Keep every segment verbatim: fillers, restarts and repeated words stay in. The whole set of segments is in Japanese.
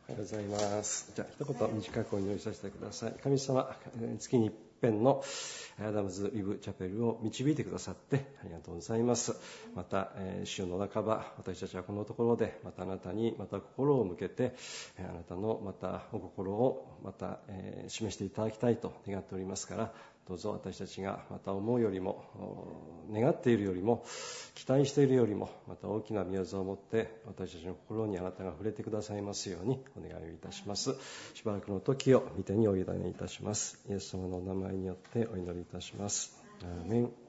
おはようございます。じゃあ一言短くお祈りさせてください。神様、月に一遍のアダムズ・リブ・チャペルを導いてくださってありがとうございます。また、えー、週の半ば、私たちはこのところでまたあなたにまた心を向けて、あなたのまたお心をまた、えー、示していただきたいと願っておりますから、どうぞ私たちがまた思うよりも、願っているよりも、期待しているよりも、また大きな御業を持って私たちの心にあなたが触れてくださいますようにお願いをいたします。しばらくの時を御手にお委ねいたします。イエス様のお名前によってお祈りいたします。アーメン。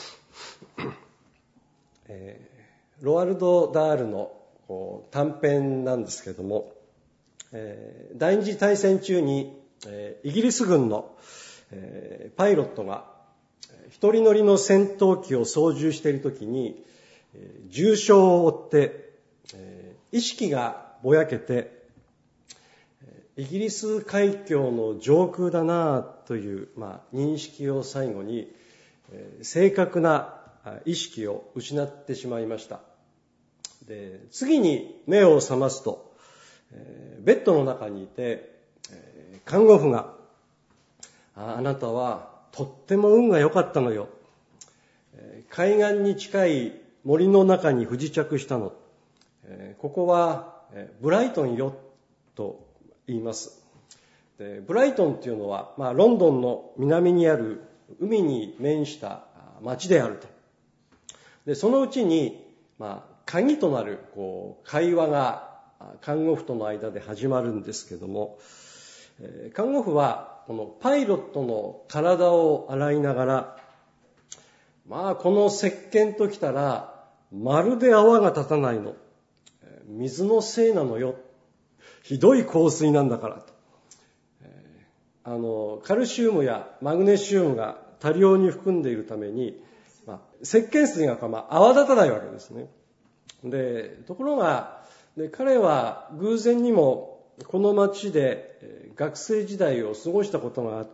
えー、ロアルド・ダールのこう短編なんですけれども、えー、第二次大戦中に、えー、イギリス軍のえー、パイロットが一人乗りの戦闘機を操縦しているときに、えー、重傷を負って、えー、意識がぼやけて、イギリス海峡の上空だなという、まあ、認識を最後に、えー、正確な意識を失ってしまいました。で、次に目を覚ますと、えー、ベッドの中にいて、えー、看護婦があなたはとっても運が良かったのよ。海岸に近い森の中に不時着したの。ここはブライトンよと言います。でブライトンっていうのは、まあ、ロンドンの南にある海に面した町であると。でそのうちに、まあ、鍵となるこう会話が看護婦との間で始まるんですけども、看護婦はこのパイロットの体を洗いながら、まあこの石鹸ときたらまるで泡が立たないの。水のせいなのよ。ひどい香水なんだからと。あのカルシウムやマグネシウムが多量に含んでいるために、まあ、石鹸水が、まあ、泡立たないわけですね。でところがで彼は偶然にもこの町で学生時代を過ごしたことがあって、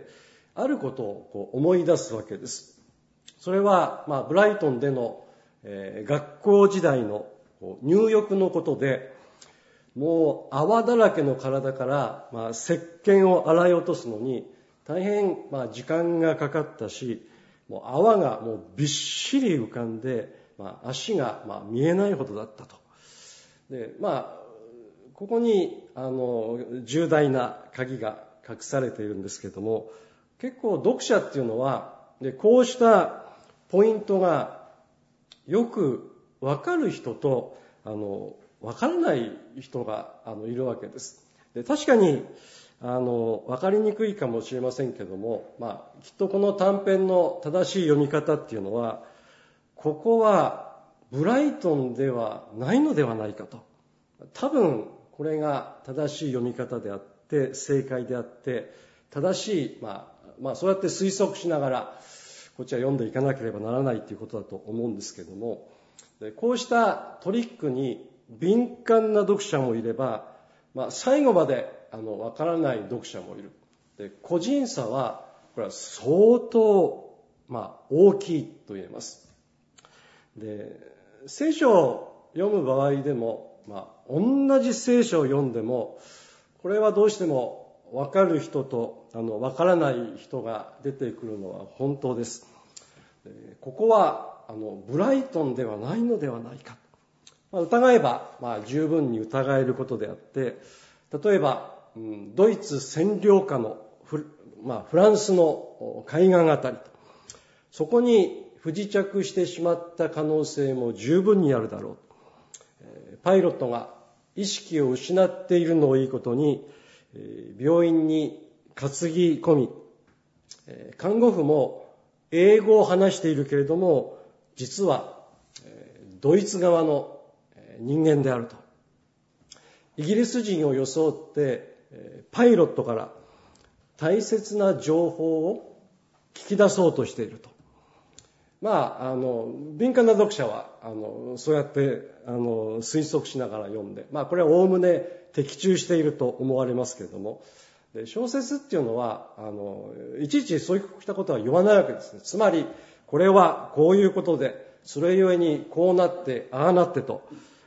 あることをこう思い出すわけです。それは、まあ、ブライトンでの、えー、学校時代のこう入浴のことで、もう泡だらけの体から、まあ、石鹸を洗い落とすのに大変、まあ、時間がかかったし、もう泡がもうびっしり浮かんで、まあ、足が、まあ、見えないほどだったと。で、まあここにあの重大な鍵が隠されているんですけれども、結構読者っていうのはでこうしたポイントがよく分かる人とあの分からない人があのいるわけです。で確かにあの分かりにくいかもしれませんけども、まあ、きっとこの短編の正しい読み方っていうのは、ここはブライトンではないのではないかと。多分これが正しい読み方であって正解であって正しい、まあ、まあそうやって推測しながらこっちは読んでいかなければならないということだと思うんですけども、こうしたトリックに敏感な読者もいれば、まあ、最後まであのわからない読者もいる。で個人差はこれは相当、まあ、大きいと言えます。で聖書を読む場合でも、まあ、同じ聖書を読んでもこれはどうしても分かる人とあの分からない人が出てくるのは本当です。ここはあのブライトンではないのではないか、まあ、疑えば、まあ、十分に疑えることであって、例えば、うん、ドイツ占領下のフ、まあ、フランスの海岸あたり、そこに不時着してしまった可能性も十分にあるだろう。パイロットが意識を失っているのをいいことに、病院に担ぎ込み、看護婦も英語を話しているけれども、実はドイツ側の人間であると。イギリス人を装ってパイロットから大切な情報を聞き出そうとしていると。まあ、あの敏感な読者はあのそうやってあの推測しながら読んで、まあ、これはおおむね的中していると思われますけれども、で小説っていうのはあのいちいちそういったことは言わないわけですね。つまりこれはこういうことでそれゆえにこうなってああなってと、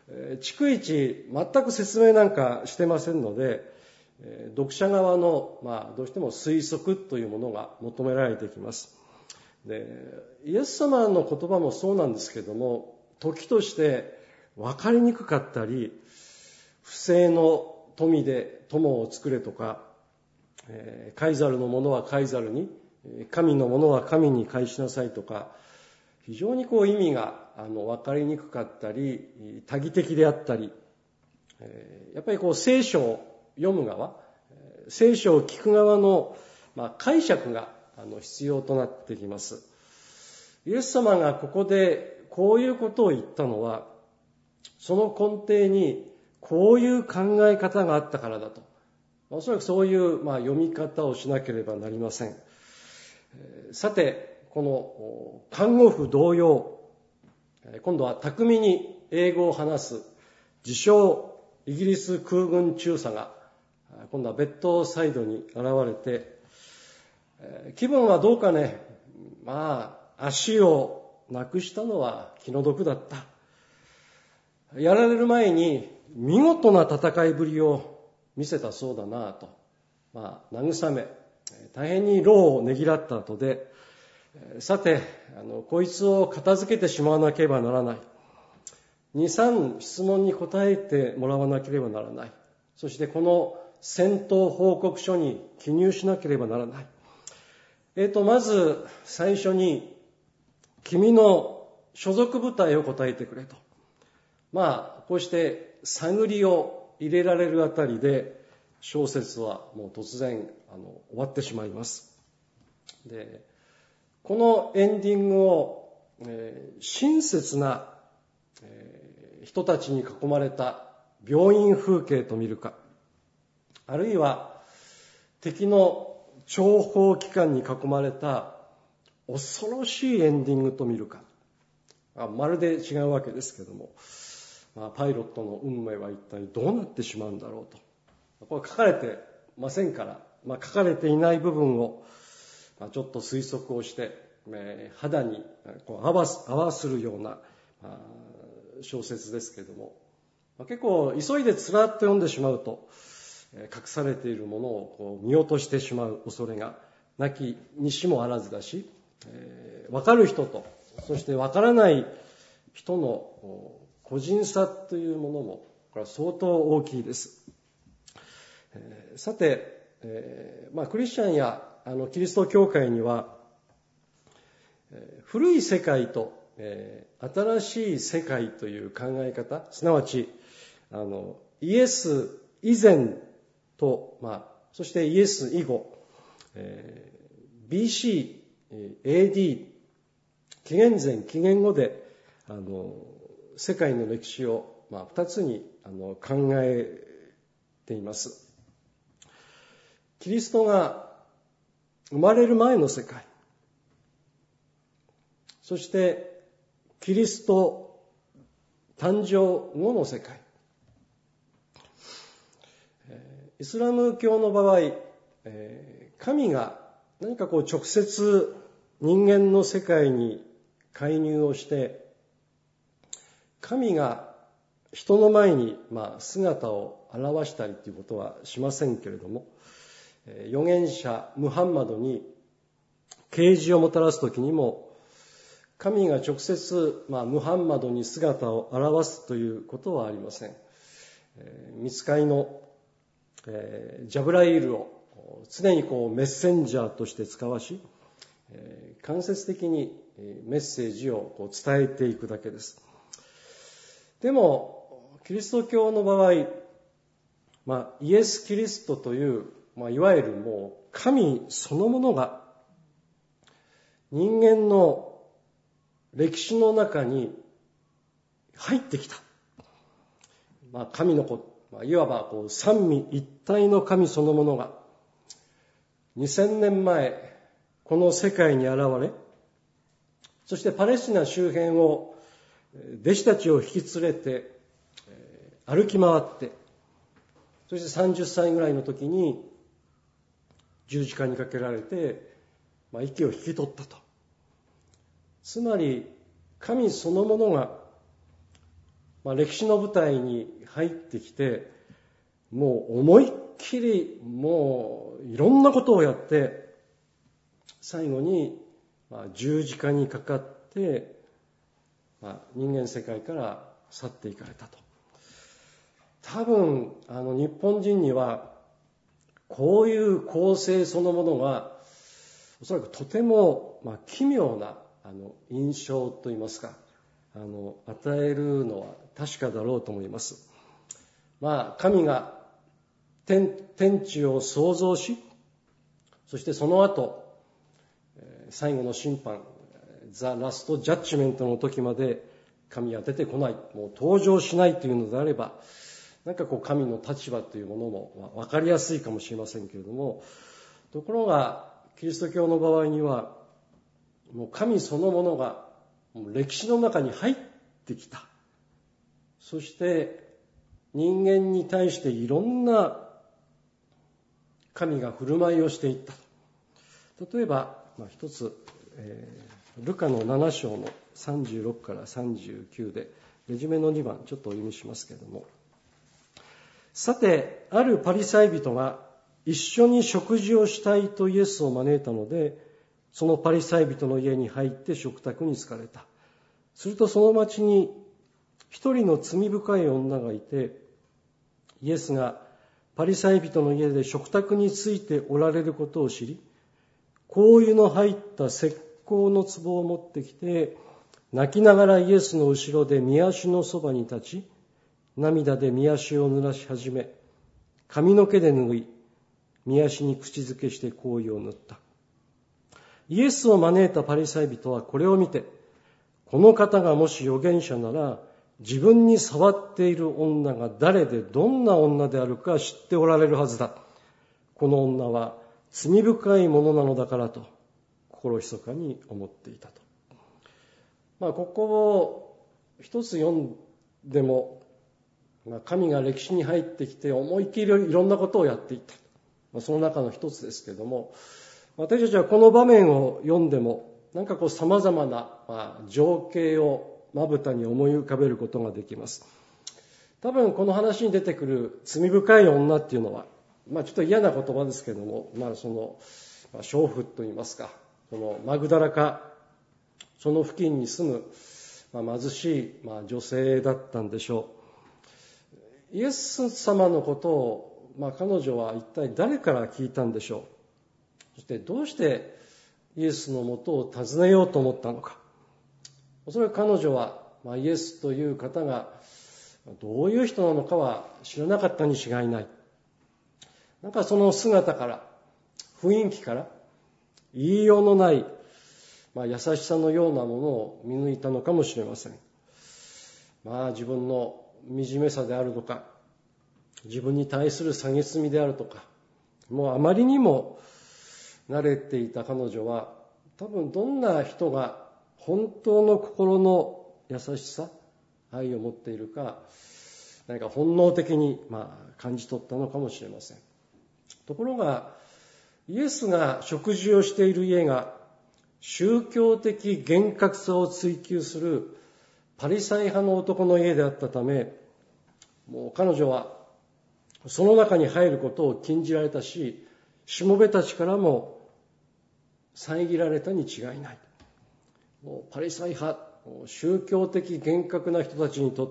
逐一全く説明なんかしてませんので、読者側の、まあ、どうしても推測というものが求められてきます。で、イエス様の言葉もそうなんですけども、時として分かりにくかったり、不正の富で友を作れとか、カイザルのものはカイザルに、神のものは神に返しなさいとか、非常にこう意味があの分かりにくかったり、多義的であったり、やっぱりこう聖書を読む側、聖書を聞く側の、まあ、解釈があの必要となってきます。イエス様がここでこういうことを言ったのは、その根底にこういう考え方があったからだと。おそらくそういう、まあ、読み方をしなければなりません。さて、この看護婦同様、今度は巧みに英語を話す自称イギリス空軍中佐が今度はベッドサイドに現れて、気分はどうかね、まあ足をなくしたのは気の毒だった。やられる前に見事な戦いぶりを見せたそうだなと、まあ慰め、大変に労をねぎらった後で、さて、あのこいつを片付けてしまわなければならない。に、さん質問に答えてもらわなければならない。そしてこの戦闘報告書に記入しなければならない。えーと、まず最初に、君の所属部隊を答えてくれと。まあ、こうして探りを入れられるあたりで、小説はもう突然あの終わってしまいます。で、このエンディングを、えー、親切な、えー、人たちに囲まれた病院風景と見るか、あるいは敵の諜報機関に囲まれた恐ろしいエンディングと見るか、あまるで違うわけですけども、まあ、パイロットの運命は一体どうなってしまうんだろうと。これ書かれてませんから、まあ、書かれていない部分をまあ、ちょっと推測をして、えー、肌にこう合わす、合わするような、まあ、小説ですけれども、まあ、結構急いでつらっと読んでしまうと、えー、隠されているものをこう見落としてしまう恐れがなきにしもあらずだし、えー、分かる人とそして分からない人の個人差というものもこれは相当大きいです。えー、さて、えーまあ、クリスチャンやあのキリスト教会には、えー、古い世界と、えー、新しい世界という考え方、すなわちあのイエス以前と、まあ、そしてイエス以後、えー、ビーシー、エーディー、紀元前紀元後であの世界の歴史を、まあ、二つにあの考えています。キリストが生まれる前の世界、そしてキリスト誕生後の世界。イスラム教の場合、神が何かこう直接人間の世界に介入をして、神が人の前にまあ姿を現したりということはしませんけれども、預言者ムハンマドに啓示をもたらすときにも、神が直接、まあ、ムハンマドに姿を現すということはありません。えー、御使いの、えー、ジャブライールを常にこうメッセンジャーとして使わし、えー、間接的にメッセージをこう伝えていくだけです。でもキリスト教の場合、まあ、イエス・キリストというまあ、いわゆるもう神そのものが人間の歴史の中に入ってきた。まあ、神の子、まあ、いわばこう三位一体の神そのものがにせんねんまえこの世界に現れ、そしてパレスチナ周辺を弟子たちを引き連れて歩き回って、そしてさんじゅっさいぐらいの時に十字架にかけられて、まあ、息を引き取ったと。つまり神そのものが、 まあ、歴史の舞台に入ってきて、もう思いっきりもういろんなことをやって、最後にまあ十字架にかかって、まあ、人間世界から去っていかれたと。多分あの日本人にはこういう構成そのものがおそらくとてもまあ奇妙なあの印象といいますか、あの与えるのは確かだろうと思います。まあ神が 天, 天地を創造し、そしてその後最後の審判、ザ・ラスト・ジャッジメントの時まで神は出てこない、もう登場しないというのであれば、なんかこう神の立場というものも分かりやすいかもしれませんけれども、ところがキリスト教の場合には、もう神そのものがもう歴史の中に入ってきた。そして人間に対していろんな神が振る舞いをしていった。例えば、まあ、一つ、えー、ルカのなな章のさんじゅうろくからさんじゅうきゅうで、レジュメのにばんちょっとお読みしますけれども、さて、あるパリサイ人が一緒に食事をしたいとイエスを招いたので、そのパリサイ人の家に入って食卓に疲れた。するとその町に一人の罪深い女がいて、イエスがパリサイ人の家で食卓についておられることを知り、香油の入った石膏の壺を持ってきて、泣きながらイエスの後ろで御足のそばに立ち、涙で御足を濡らし始め、髪の毛で拭い、御足に口づけして香油を塗った。イエスを招いたパリサイ人はこれを見て、この方がもし預言者なら、自分に触っている女が誰でどんな女であるか知っておられるはずだ。この女は罪深いものなのだからと、心ひそかに思っていたと。まあ、ここを一つ読んでも、まあ、神が歴史に入ってきて思いっきりいろんなことをやっていった。まあ、その中の一つですけれども、私たちはこの場面を読んでも、なんかこう様々な、まあ、情景をまぶたに思い浮かべることができます。多分この話に出てくる罪深い女っていうのは、まあちょっと嫌な言葉ですけれども、まあその、まあ、娼婦といいますか、そのマグダラ化、その付近に住む、まあ、貧しい、まあ、女性だったんでしょう。イエス様のことを、まあ彼女は一体誰から聞いたんでしょう。そしてどうしてイエスのもとを訪ねようと思ったのか。おそらく彼女は、まあ、イエスという方がどういう人なのかは知らなかったに違いない。なんかその姿から、雰囲気から、言いようのない、まあ、優しさのようなものを見抜いたのかもしれません。まあ自分の惨めさであるとか、自分に対する蔑みであるとか、もうあまりにも慣れていた彼女は、多分どんな人が本当の心の優しさ、愛を持っているか、何か本能的にまあ感じ取ったのかもしれません。ところが、イエスが食事をしている家が宗教的厳格さを追求するパリサイ派の男の家であったため、もう彼女はその中に入ることを禁じられたし、しもべたちからも遮られたに違いない。もうパリサイ派、宗教的厳格な人たちにとって、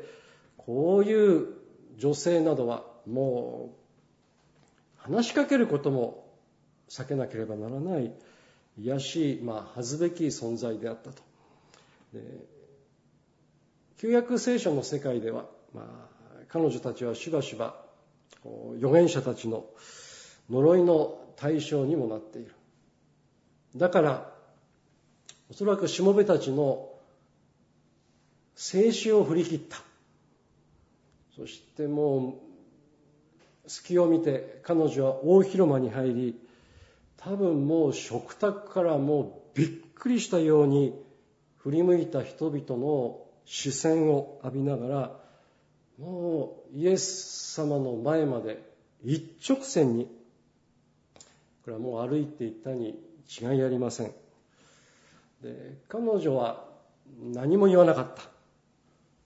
こういう女性などはもう話しかけることも避けなければならない、卑しい、まあ、恥ずべき存在であったと。で、旧約聖書の世界では、まあ、彼女たちはしばしば預言者たちの呪いの対象にもなっている。だからおそらくしもべたちの静止を振り切った。そしてもう隙を見て彼女は大広間に入り、多分もう食卓からもうびっくりしたように振り向いた人々の視線を浴びながら、もうイエス様の前まで一直線に、これはもう歩いていったに違いありません。で、彼女は何も言わなかった。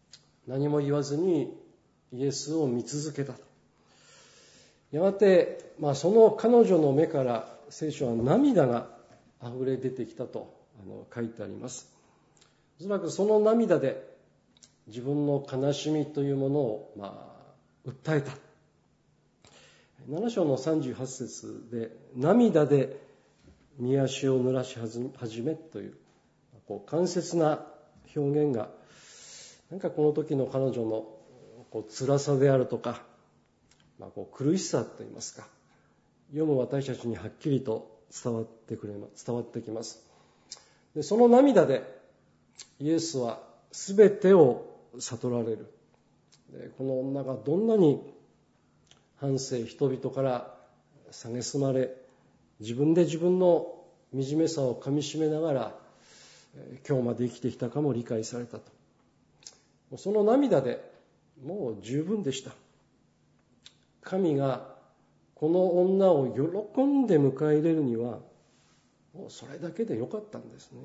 何も言わずにイエスを見続けたと。やがて、まあ、その彼女の目から聖書は涙があふれ出てきたとあの書いてあります。おそらくその涙で自分の悲しみというものを、まあ、訴えた。なな章のさんじゅうはち節で、涙で御足を濡らし始めという、こう間接な表現が、なんかこの時の彼女のこう辛さであるとか、まあ、こう苦しさといいますか、読む私たちにはっきりと伝わってくれます、伝わってきます。で、その涙でイエスはすべてを悟られる。で、この女がどんなに半生人々から蔑まれ、自分で自分の惨めさをかみしめながら今日まで生きてきたかも理解されたと。その涙でもう十分でした。神がこの女を喜んで迎え入れるにはもうそれだけでよかったんですね。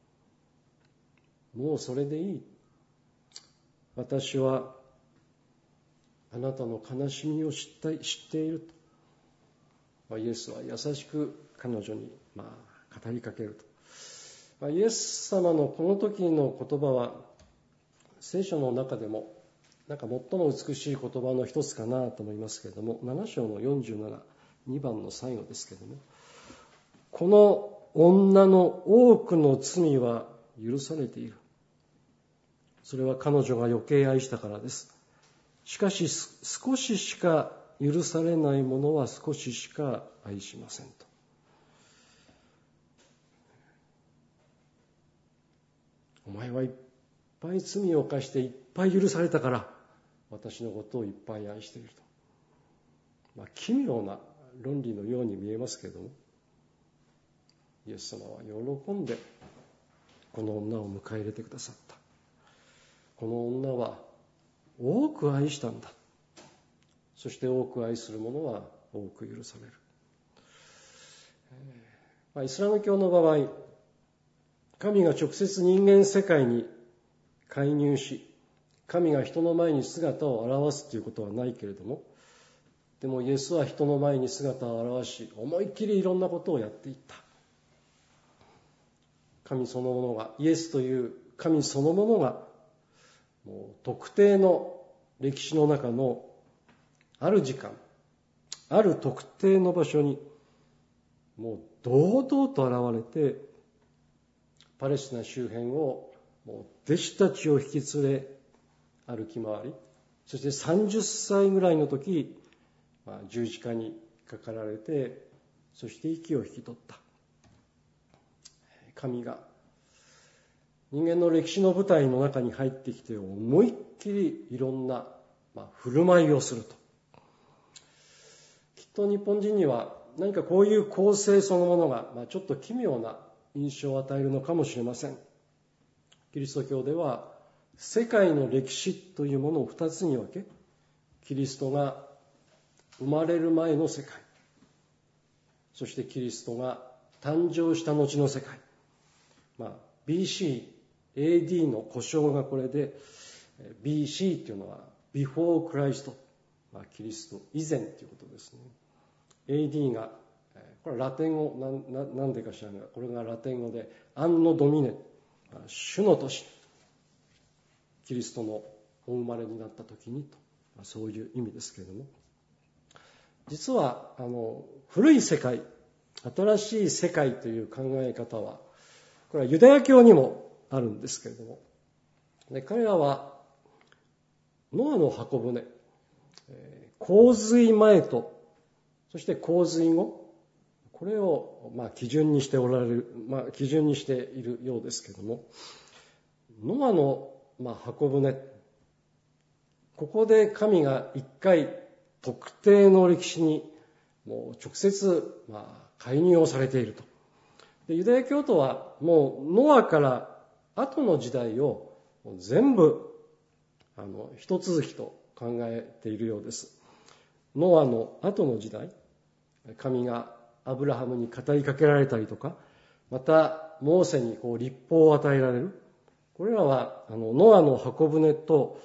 もうそれでいい。私はあなたの悲しみを知った知っていると、まあ、イエスは優しく彼女にまあ語りかけると、まあ、イエス様のこの時の言葉は聖書の中でもなんか最も美しい言葉の一つかなと思いますけれども、なな章のよんじゅうなな、にばんの最後ですけれども、この女の多くの罪は許されている。それは彼女が余計愛したからです。しかし少ししか許されないものは少ししか愛しませんと。お前はいっぱい罪を犯していっぱい許されたから私のことをいっぱい愛していると。まあ、奇妙な論理のように見えますけれども、イエス様は喜んでこの女を迎え入れてくださった。この女は多く愛したんだ。そして多く愛する者は多く許される。まあ、イスラム教の場合、神が直接人間世界に介入し、神が人の前に姿を現すということはないけれども、でもイエスは人の前に姿を現し、思いっきりいろんなことをやっていった。神そのものが、イエスという神そのものが、もう特定の歴史の中のある時間、ある特定の場所にもう堂々と現れて、パレスチナ周辺をもう弟子たちを引き連れ歩き回り、そしてさんじゅっさいぐらいの時、まあ、十字架にかかられて、そして息を引き取った。神が人間の歴史の舞台の中に入ってきて、思いっきりいろんな、まあ、振る舞いをすると。きっと日本人には何かこういう構成そのものが、まあ、ちょっと奇妙な印象を与えるのかもしれません。キリスト教では世界の歴史というものを二つに分け、キリストが生まれる前の世界、そしてキリストが誕生した後の世界、まあ、ビーシー、エーディー の呼称がこれで ビーシー というのは Before Christ、まあ、キリスト以前ということですね。 エーディー がこれはラテン語 な, な, なんでか知らないが、これがラテン語でアンノドミネ、主の年、キリストのお生まれになった時にと、まあ、そういう意味ですけれども、実はあの古い世界、新しい世界という考え方はこれはユダヤ教にもあるんですけれども、で彼らはノアの箱舟、洪水前とそして洪水後、これをまあ基準にしておられる、まあ、基準にしているようですけれども、ノアのまあ箱舟、ここで神が一回特定の歴史にもう直接まあ介入をされていると。でユダヤ教徒はもうノアから後の時代を全部あの一続きと考えているようです。ノアの後の時代、神がアブラハムに語りかけられたりとか、またモーセにこう律法を与えられる、これらはあのノアの箱舟と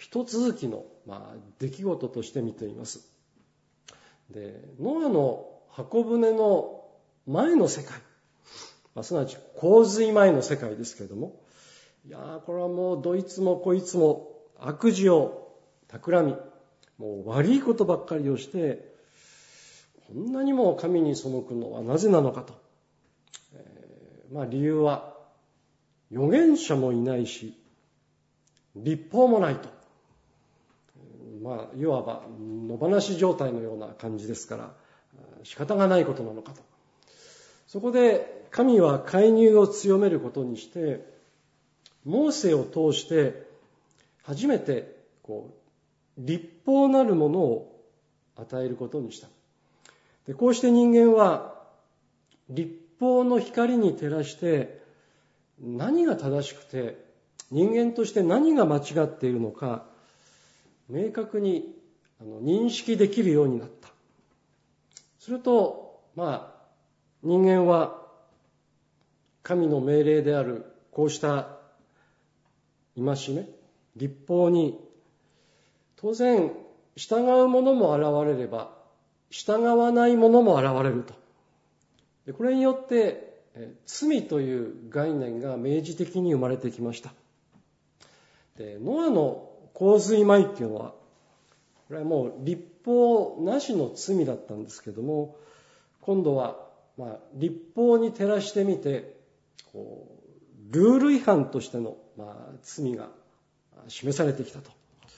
一続きの、まあ、出来事として見ています。で、ノアの箱舟の前の世界、まあ、すなわち洪水前の世界ですけれども、いやー、これはもうどいつもこいつも悪事を企み、もう悪いことばっかりをして、こんなにも神に背くのはなぜなのかと。えー、まあ理由は、預言者もいないし、律法もないと。まあ、いわば野放し状態のような感じですから、仕方がないことなのかと。そこで神は介入を強めることにして、モーセを通して初めてこう律法なるものを与えることにした。で、こうして人間は律法の光に照らして何が正しくて人間として何が間違っているのか明確にあの認識できるようになった。すると、まあ、人間は神の命令であるこうした戒め、律法に当然従うものも現れれば従わないものも現れると。で、これによって罪という概念が明示的に生まれてきました。で、ノアの洪水前っていうのは、これはもう律法なしの罪だったんですけども、今度はまあ律法に照らしてみて、こうルール違反としてのまあ罪が示されてきたと。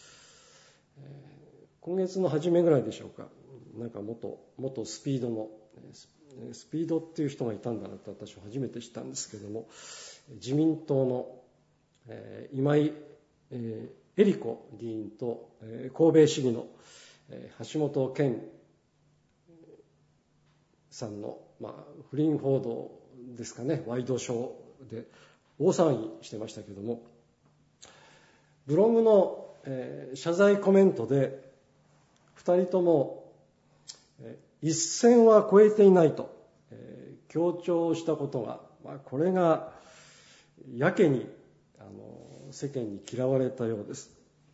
今月の初めぐらいでしょうか、なんか元元スピードのスピードっていう人がいたんだなって私は初めて知ったんですけども、自民党の今井恵理子議員と神戸市議の橋本健さんの、まあ、不倫報道ですかね、ワイドショーで大騒ぎしてましたけども、ブログの謝罪コメントでふたりとも一線は越えていないと強調したことが、まあ、これがやけにあの世間に嫌われたようです。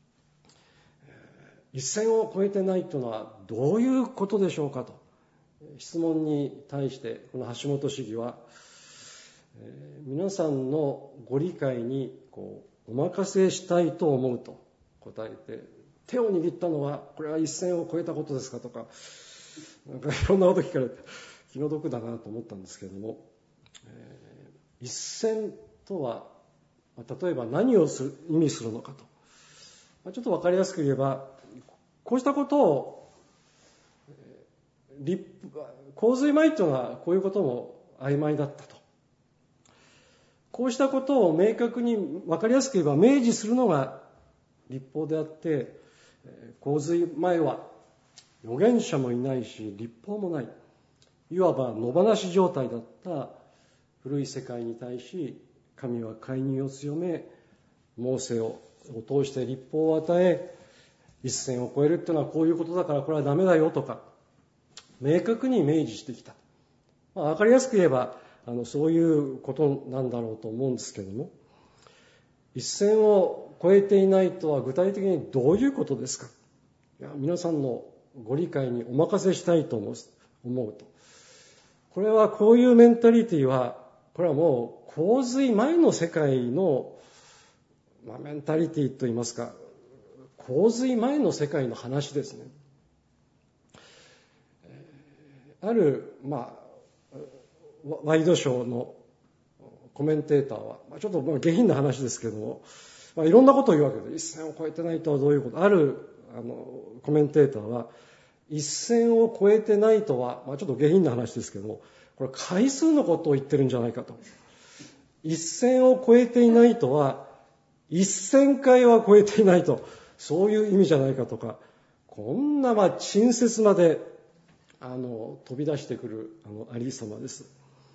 一線を越えてないというのはどういうことでしょうかと質問に対してこの橋本市議は、えー、皆さんのご理解にこうお任せしたいと思うと答えて、手を握ったのはこれは一線を越えたことですかとか、なんかいろんなこと聞かれて気の毒だなと思ったんですけれども、えー、一線とは例えば何をする意味するのかと、ちょっと分かりやすく言えば、こうしたことを洪水前というのはこういうことも曖昧だったと。こうしたことを明確に分かりやすく言えば明示するのが律法であって、洪水前は預言者もいないし律法もない、いわば野放し状態だった古い世界に対し、神は介入を強め、モーセを通して律法を与え、一線を越えるっていうのはこういうことだからこれはダメだよとか明確に明示してきた。まあ、分かりやすく言えばあのそういうことなんだろうと思うんですけども、一線を越えていないとは具体的にどういうことですか。いや、皆さんのご理解にお任せしたいと思う、思うと。これはこういうメンタリティは、これはもう洪水前の世界の、まあ、メンタリティといいますか、洪水前の世界の話ですね。ある、まあ、ワイドショーのコメンテーターは、ちょっと下品な話ですけども、まあ、いろんなことを言うわけで、一線を越えてないとはどういうこと。あるあのコメンテーターは、一線を越えてないとは、まあ、ちょっと下品な話ですけども、これ回数のことを言ってるんじゃないかと。一線を越えていないとは、一千回は越えていないと、そういう意味じゃないかとか、こんなまあ陳説まであの飛び出してくるあのありさまです。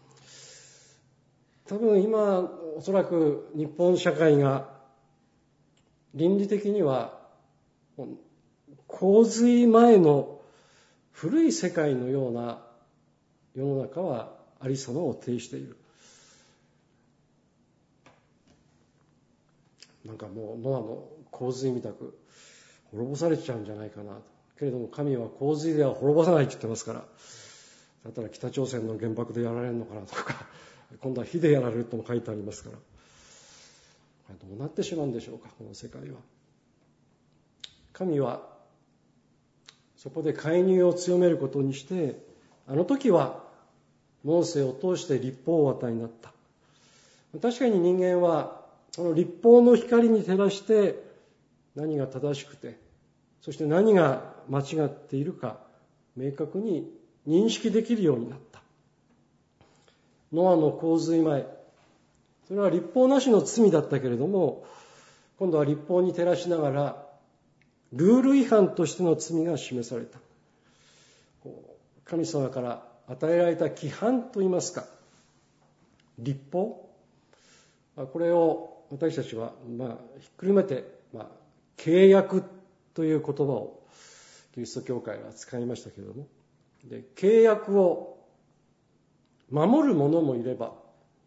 多分今おそらく日本社会が倫理的には洪水前の古い世界のような世の中はありさまを呈している。なんかもうノアの洪水みたく滅ぼされちゃうんじゃないかなと。けれども神は洪水では滅ぼさないって言ってますから、だったら北朝鮮の原爆でやられるのかなとか、今度は火でやられるとも書いてありますから、どうなってしまうんでしょうか、この世界は。神はそこで介入を強めることにして、あの時はモーセを通して律法をお与えになった。確かに人間はこの律法の光に照らして何が正しくて、そして何が間違っているか明確に認識できるようになった。ノアの洪水前、それは律法なしの罪だったけれども、今度は律法に照らしながらルール違反としての罪が示された。神様から与えられた規範といいますか、律法、これを私たちはまあひっくるめて、まあ、契約という言葉をキリスト教会は使いましたけれども、で契約を守る者もいれば、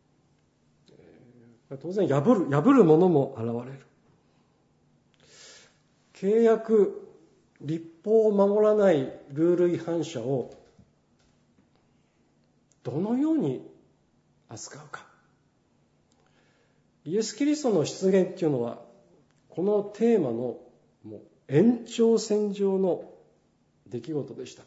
当然破る破る者も現れる。契約、律法を守らないルール違反者をどのように扱うか。イエス・キリストの出現っていうのは、このテーマのもう延長線上の出来事でした。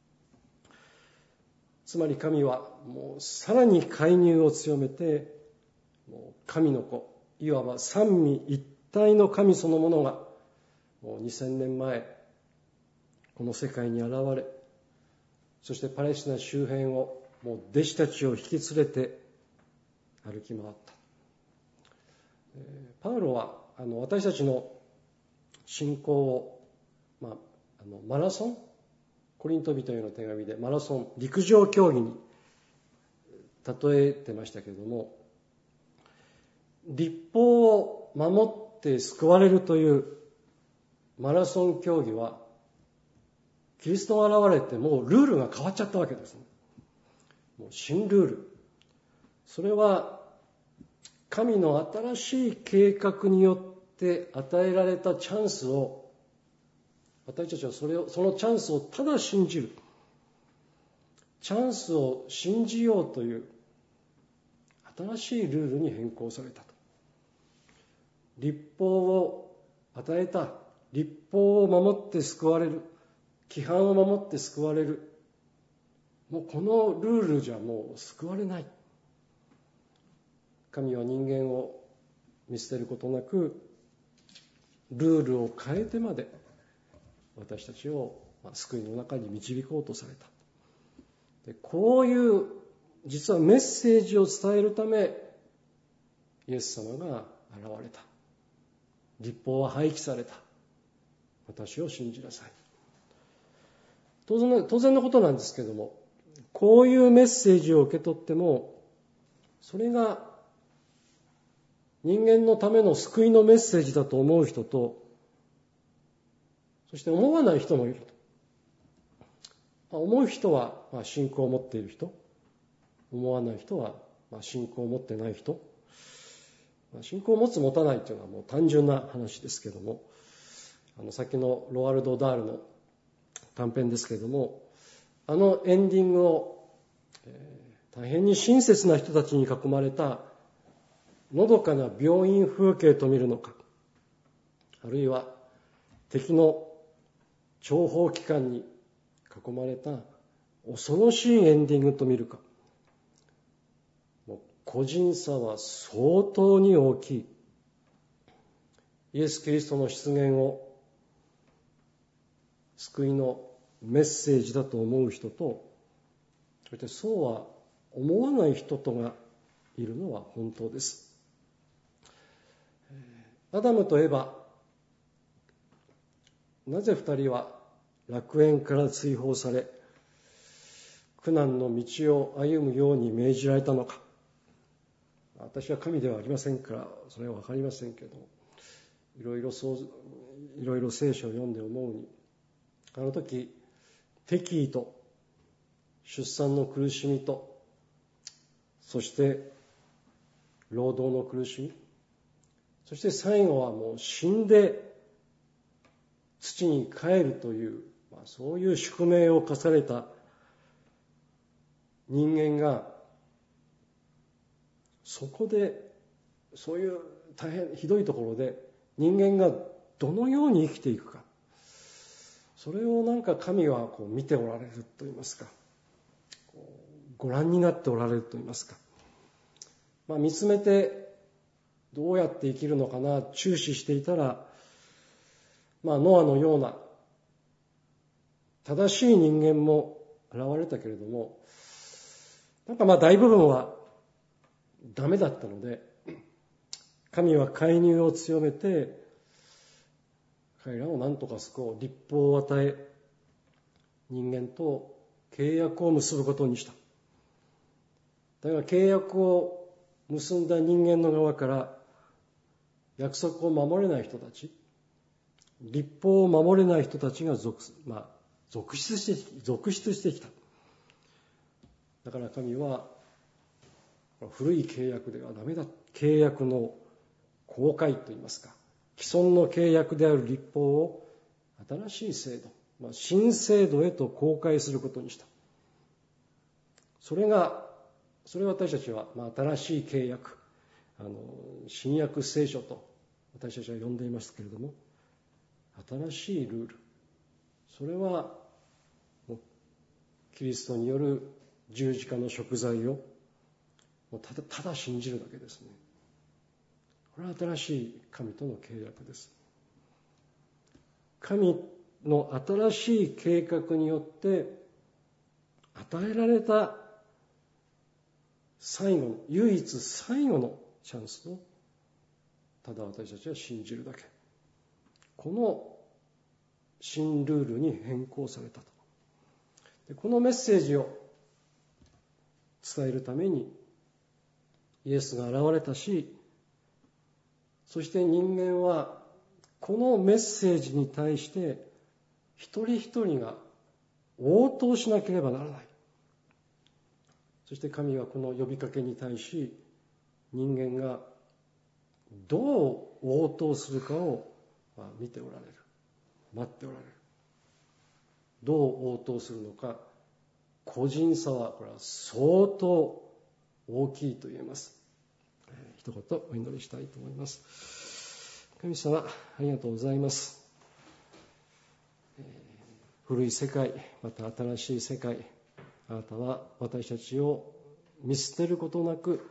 つまり神はもうさらに介入を強めて、もう神の子、いわば三位一体の神そのものがもうにせんねんまえこの世界に現れ、そしてパレスチナ周辺をもう弟子たちを引き連れて歩き回った。パウロはあの私たちの信仰を、まあ、あのマラソン、コリント人への手紙でマラソン、陸上競技に例えてましたけれども、律法を守って救われるというマラソン競技は、キリストが現れてもうルールが変わっちゃったわけですね。もう新ルール。それは神の新しい計画によって与えられたチャンスを、私たちはそれを、そのチャンスをただ信じる。チャンスを信じようという新しいルールに変更されたと。律法を与えた。律法を守って救われる。規範を守って救われる。もうこのルールじゃもう救われない。神は人間を見捨てることなく、ルールを変えてまで私たちを救いの中に導こうとされた。でこういう実はメッセージを伝えるため、イエス様が現れた。律法は廃棄された。私を信じなさい。当然の、当然のことなんですけれども、こういうメッセージを受け取っても、それが人間のための救いのメッセージだと思う人と、そして思わない人もいると。思う人は信仰を持っている人、思わない人は信仰を持ってない人。信仰を持つ持たないというのはもう単純な話ですけれども、あのさっきのロワルド・ダールの短編ですけれども、あのエンディングを、えー、大変に親切な人たちに囲まれたのどかな病院風景と見るのか、あるいは敵の諜報機関に囲まれた恐ろしいエンディングと見るか、もう個人差は相当に大きい。イエス・キリストの出現を救いのメッセージだと思う人と、そしてそうは思わない人とがいるのは本当です。アダムとエバ、なぜ二人は楽園から追放され、苦難の道を歩むように命じられたのか。私は神ではありませんからそれは分かりませんけど、いろいろそういろいろ聖書を読んで思うに、あの時敵意と出産の苦しみと、そして労働の苦しみ、そして最後はもう死んで土に帰るという、まあ、そういう宿命を課された人間が、そこでそういう大変ひどいところで人間がどのように生きていくか、それをなんか神はこう見ておられるといいますか、ご覧になっておられるといいますか、まあ、見つめてどうやって生きるのかな、注視していたら、まあ、ノアのような正しい人間も現れたけれども、なんかまあ大部分はダメだったので、神は介入を強めて彼らを何とか救おう、立法を与え人間と契約を結ぶことにした。だから契約を結んだ人間の側から約束を守れない人たち、立法を守れない人たちが 続,、まあ、続出して、続出してきた。だから神は古い契約ではダメだ、契約の公開といいますか、既存の契約である立法を新しい制度、まあ、新制度へと公開することにした。それがそれを私たちは、まあ、新しい契約、あの新約聖書と私たちは呼んでいますけれども、新しいルール、それはもうキリストによる十字架の贖罪をもうただただ信じるだけですね。これは新しい神との契約です。神の新しい計画によって与えられた最後の、唯一最後のチャンスをただ私たちは信じるだけ。この新ルールに変更されたと。でこのメッセージを伝えるためにイエスが現れたし、そして人間はこのメッセージに対して一人一人が応答しなければならない。そして神はこの呼びかけに対し、人間がどう応答するかを見ておられる、待っておられる。どう応答するのか、個人差はこれは相当大きいと言えます。一言お祈りしたいと思います。神様、ありがとうございます。古い世界、また新しい世界、あなたは私たちを見捨てることなく、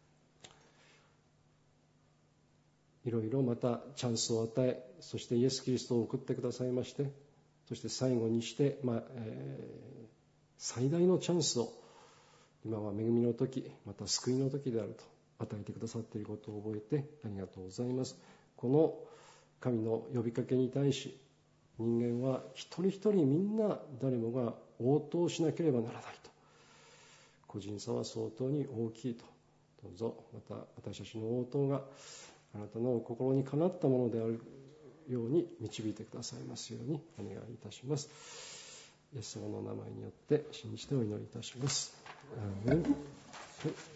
いろいろまたチャンスを与え、そしてイエス・キリストを送ってくださいまして、そして最後にして、まあえー、最大のチャンスを今は恵みの時、また救いの時であると与えてくださっていることを覚えてありがとうございます。この神の呼びかけに対し、人間は一人一人みんな誰もが応答しなければならないと。個人差は相当に大きいと。どうぞまた私たちの応答があなたの心にかなったものであるように導いてくださいますようにお願いいたします。イエス様の名前によって信じてお祈りいたします。アーメン。